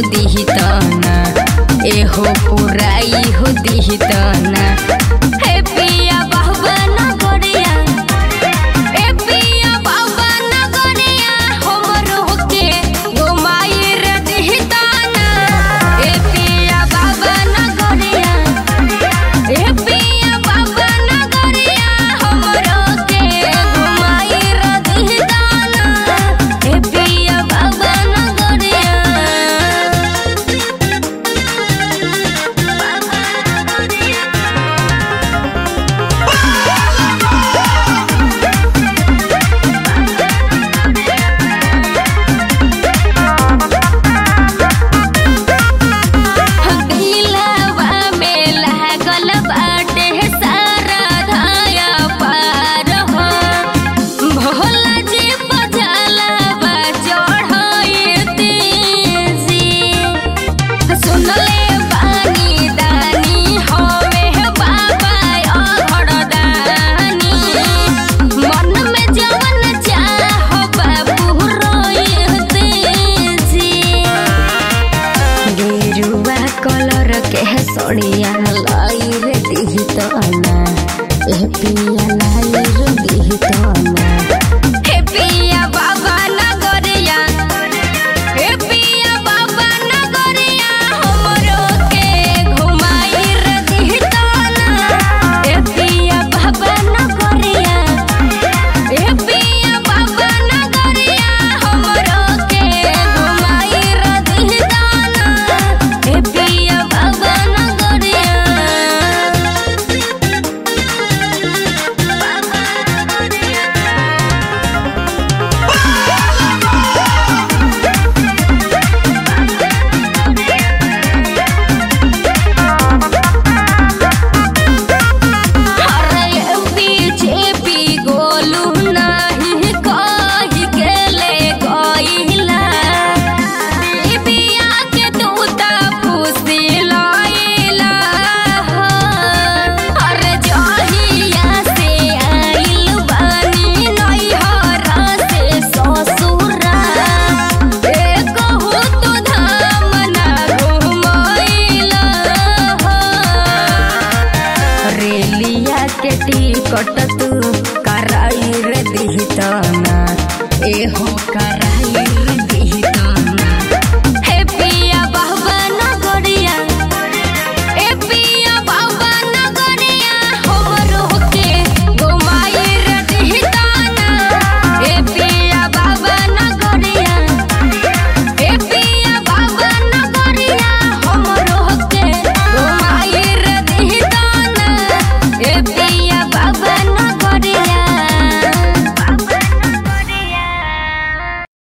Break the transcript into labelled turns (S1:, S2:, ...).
S1: दिही तना एहो पुराई हो दिही तना हे पिया बाबा नगरिया ए पिया बाबा नगरिया हमरो के घुमाई रे दिही तना ए पिया बाबा नगरिया ए पिया बाबा नगरिया हमरो के घुमाई रे दिही तना ए पिया बाबा नगरिया दिलवा में लागल बाटे सारा धाया पार हो भोला जी बजलवा चढ़ाई तेजी सुनले बानी दानी होवे बाबा अघड़दानी मन में जवन चाहो बाबू रोई तेजी गेरुआ कलर के सड़िया लाई रे दिही तना ए पिया लाई रे दिही तना हे पिया बाबा